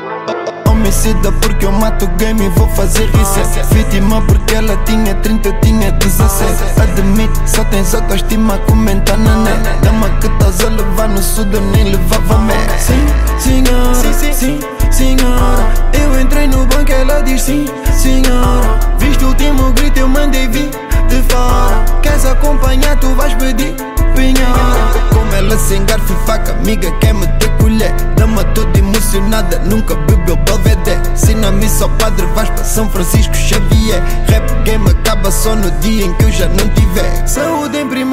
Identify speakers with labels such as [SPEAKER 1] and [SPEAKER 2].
[SPEAKER 1] Homicida porque eu mato o game e vou fazer reset. Vítima porque ela tinha 30, eu tinha 17. Admite, só tens autoestima, comenta na net. Dama que estás a levar no sud, eu nem levava mé. Sim, senhora, sim, senhora. Eu entrei no banco, ela diz sim, senhora. Viste o último grito, eu mandei vir de fora. Queres acompanhar, tu vais pedir pinhora. Como ela sem garfo e faca, amiga quer meter colher. Dama toda emocionada, nunca bebeu Belvedere. Ensina-me só padre, vais para São Francisco Xavier. Rap game acaba só no dia em que eu já não tiver saúde em primeiro.